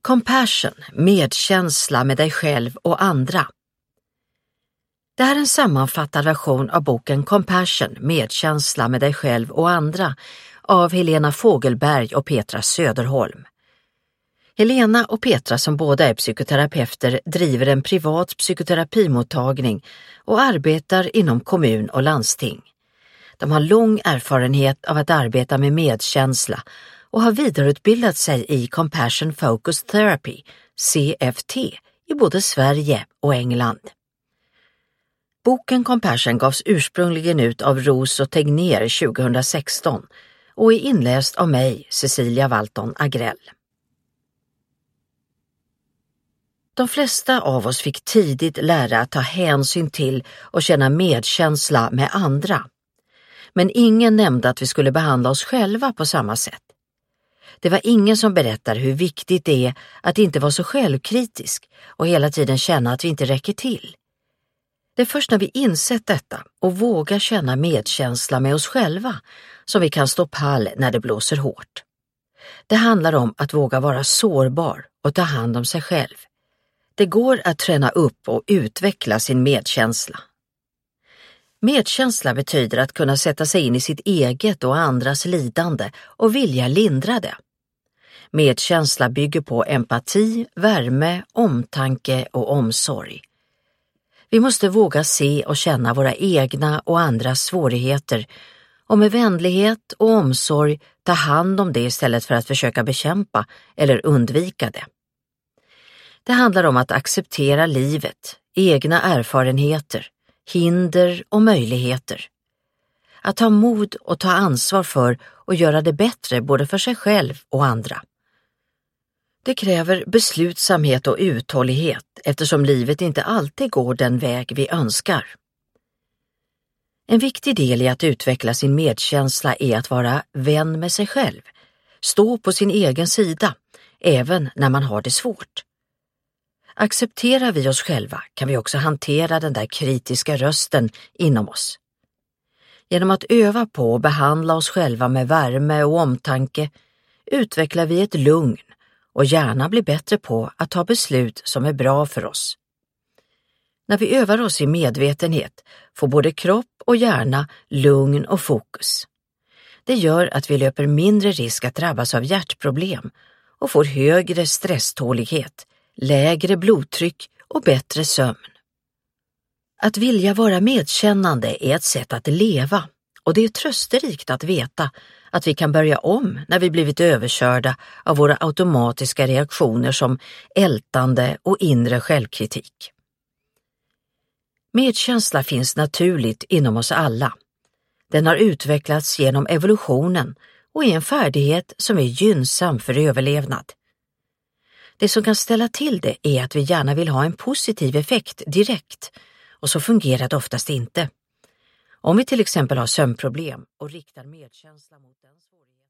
Compassion, medkänsla med dig själv och andra. Det här är en sammanfattad version av boken Compassion, medkänsla med dig själv och andra av Helena Fogelberg och Petra Söderholm. Helena och Petra, som båda är psykoterapeuter, driver en privat psykoterapimottagning och arbetar inom kommun och landsting. De har lång erfarenhet av att arbeta med medkänsla och har vidareutbildat sig i Compassion Focused Therapy, CFT, i både Sverige och England. Boken Compassion gavs ursprungligen ut av Ros och Tegnér 2016 och är inläst av mig, Cecilia Walton Agrell. De flesta av oss fick tidigt lära att ta hänsyn till och känna medkänsla med andra. Men ingen nämnde att vi skulle behandla oss själva på samma sätt. Det var ingen som berättade hur viktigt det är att inte vara så självkritisk och hela tiden känna att vi inte räcker till. Det är först när vi insett detta och vågar känna medkänsla med oss själva som vi kan stå pall när det blåser hårt. Det handlar om att våga vara sårbar och ta hand om sig själv. Det går att träna upp och utveckla sin medkänsla. Medkänsla betyder att kunna sätta sig in i sitt eget och andras lidande och vilja lindra det. Medkänsla bygger på empati, värme, omtanke och omsorg. Vi måste våga se och känna våra egna och andras svårigheter och med vänlighet och omsorg ta hand om det istället för att försöka bekämpa eller undvika det. Det handlar om att acceptera livet, egna erfarenheter, hinder och möjligheter. Att ha mod och ta ansvar för och göra det bättre både för sig själv och andra. Det kräver beslutsamhet och uthållighet eftersom livet inte alltid går den väg vi önskar. En viktig del i att utveckla sin medkänsla är att vara vän med sig själv. Stå på sin egen sida, även när man har det svårt. Accepterar vi oss själva kan vi också hantera den där kritiska rösten inom oss. Genom att öva på och behandla oss själva med värme och omtanke utvecklar vi ett lugn och gärna blir bättre på att ta beslut som är bra för oss. När vi övar oss i medvetenhet får både kropp och hjärna lugn och fokus. Det gör att vi löper mindre risk att drabbas av hjärtproblem och får högre stresstålighet, lägre blodtryck och bättre sömn. Att vilja vara medkännande är ett sätt att leva och det är trösterikt att veta att vi kan börja om när vi blivit överkörda av våra automatiska reaktioner som ältande och inre självkritik. Medkänsla finns naturligt inom oss alla. Den har utvecklats genom evolutionen och är en färdighet som är gynnsam för överlevnad. Det som kan ställa till det är att vi gärna vill ha en positiv effekt direkt och så fungerar det oftast inte. Om vi till exempel har sömnproblem och riktar medkänsla mot den svårigheten.